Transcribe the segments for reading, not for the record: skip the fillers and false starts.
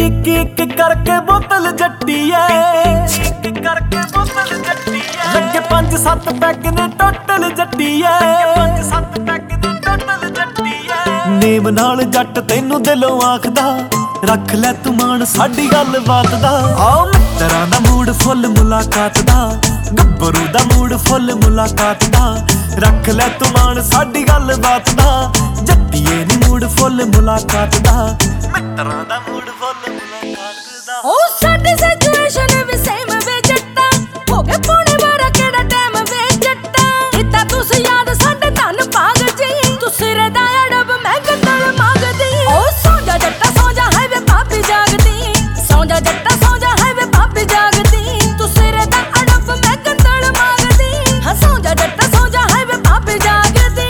ਇੱਕ करके बोतल जट्टी है, एक करके बोतल जट्टी है। लगे 5-7 पैग ने टोटल जट्टी है, 5-7 पैग ने टोटल जट्टी है। नेम नाल जट तैनू दिलों आखदा, रख लै तू मान साडी गल बात दा। आओ मित्तरां दा मूड फुल मुलाकात दा, गब्बरू दा मूड फुल मुलाकात दा। रख लै तू मान साडी गल बात दा, जट्टीए नी मूड फुल मुलाकात दा, मित्तरां दा मूड फुल मुलाकात दा। ओ साडी सिचुएशन भी सेम वे जट्टा, हो गए पौने 12 केड़ा टाइम वे जट्टा। इता तुस याद साडे धन भाग जी, तू सिरे दा अड़ब मैं गंदल मांगदी। ओ सौ जा जट्टा सौ जा है वे भाभी जागदी, सौ जा जट्टा सौ जा है वे भाभी जागदी। तू सिरे दा अड़ब मैं गंदल मांगदी, हां सौ जा जट्टा सौ जा है वे भाभी जागदी।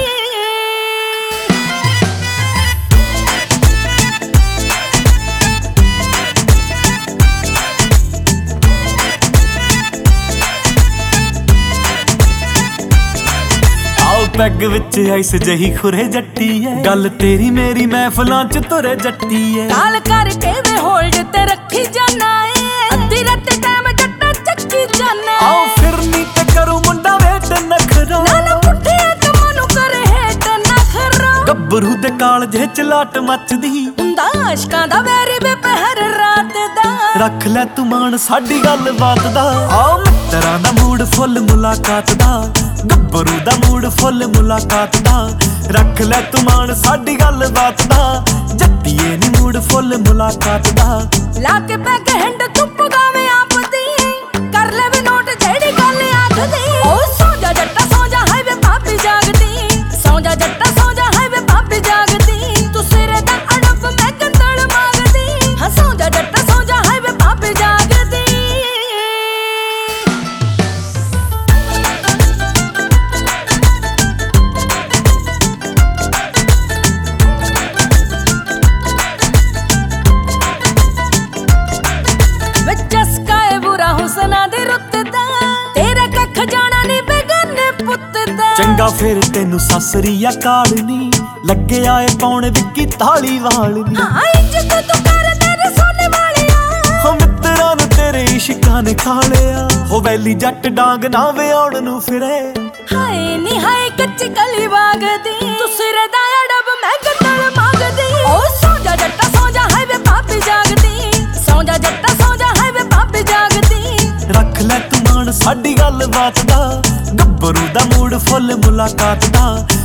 पैग विच आइस जही खुरे जट्टी है, गल तेरी मेरी महफिलां च तुरे जट्टी है। काल करके वे होल्ड ते रखी जाना है, अद्धी रात टाइम जट्टा चक्की जाना। आओ फिरनी ते करूं मुंडा वेट नखरा, नाना पुठे कमां नू करे हेट नखरा। गब्बरू दे कालजे च लाट मचदी, हुंदा आशकां दा वैरी वे पहर रात दा। रख लै तू मान साडी गल बात दा। आओ मित्तरां दा मूड फुल मुलाकात दा, गब्बरू दा मूड फुल मुलाकात दा। रख लै तू मान साडी गल बात दा, जट्टीए नी मूड फुल मुलाकात दा। ला के पैग हैंड तू पगावे आप दी, कर ले वे नोट जेड़ी गल आखदी। ओ सौ जा जट्टा सौ जा है वे भाभी जागदी, सौ जा जट्टा सौ जा है वे भाभी जागदी। तू सिरे दा अड़ब मैं गंदल मांगदी, हां सौ जा जट्टा सौ जा है वे भाभी जागदी। चंगा फिर तेनू सासरी अकाल नी, लगे आए पौने विक्की ताली वाल नी। हाँ इज्जत तू कर तेरे सोने वालिया, हो मित्तरां नू तेरे इश्कां ने खा लिया। हो वैली जट डांग ना वे आउण नू फिरे, हाय नी हाय कच्ची कली वागदी। तू सिरे दा अड़ब मैं गंदल मांगदी। ओ सौ जा जट्टा सौ जा है वे भाभी जागदी, सौ जा जट्टा सौ जा है वे भाभी जागदी। रख लै तू मान साडी गल बात दा, गब्बरू दा मूड फुल मुलाकात दा।